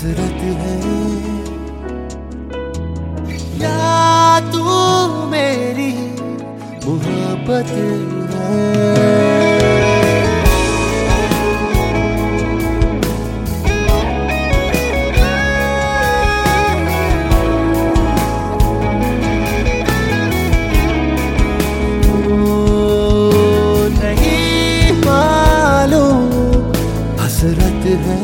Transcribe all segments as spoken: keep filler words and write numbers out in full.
हसरत है या तू मेरी मोहब्बत है। हसरत है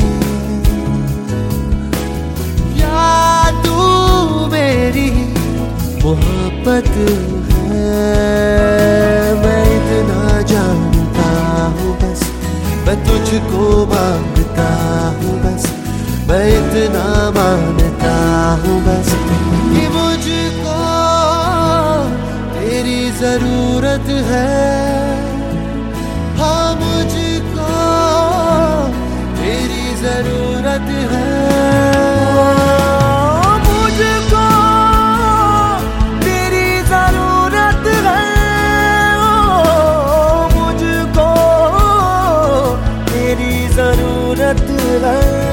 या तू मेरी मोहब्बत है। मैं इतना जानता हूँ बस मैं तुझको मांगता हूँ बस मैं इतना मानता हूँ बस कि मुझको तेरी जरूरत है। हाँ मुझको तेरी जरूरत है। मुझको तेरी जरूरत है। मुझको तेरी जरूरत है।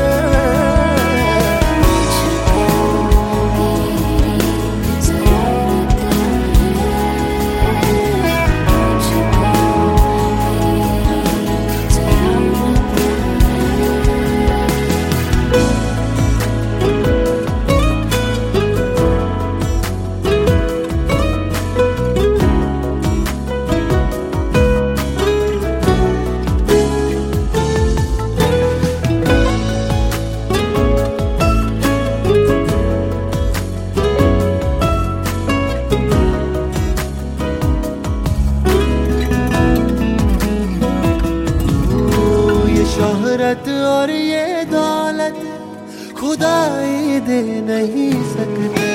शोहरत और ये दौलत खुदाई दे नहीं सकते।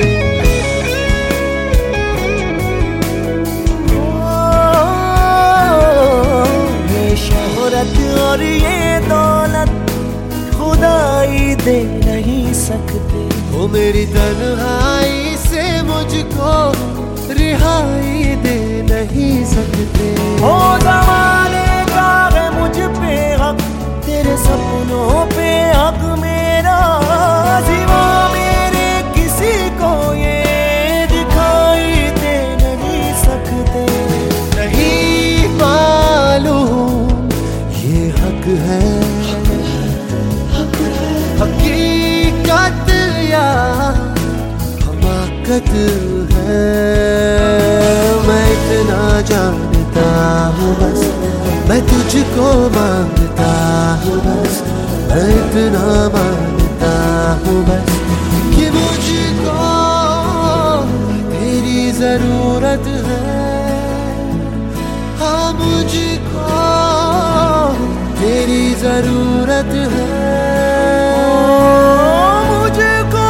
ये शोहरत और ये दौलत खुदाई दे नहीं सकते। वो मेरी तन्हाई से मुझको रिहाई दे नहीं सकते। ओ ज़माने का है मुझ पे हक तेरे सपनों पे हक मेरा सिवा मेरे किसी को ये दिखाई दे नहीं सकते। नहीं मालूम ये हक है हकीकत या हमाकत है। मैं इतना जानता हूँ बस मैं तुझको मांगता हूँ बस मैं इतना मानता हूँ बस कि मुझको तेरी जरूरत है। हाँ मुझको तेरी जरूरत है। मुझको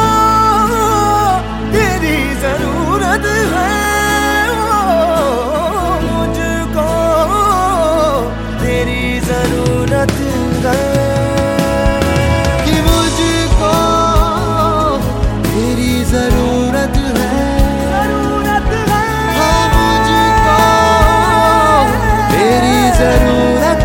तेरी जरूरत है। जरूरत है कि मुझको तेरी जरूरत है। जरूरत है हाँ मुझको तेरी जरूरत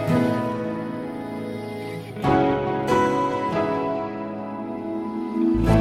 है।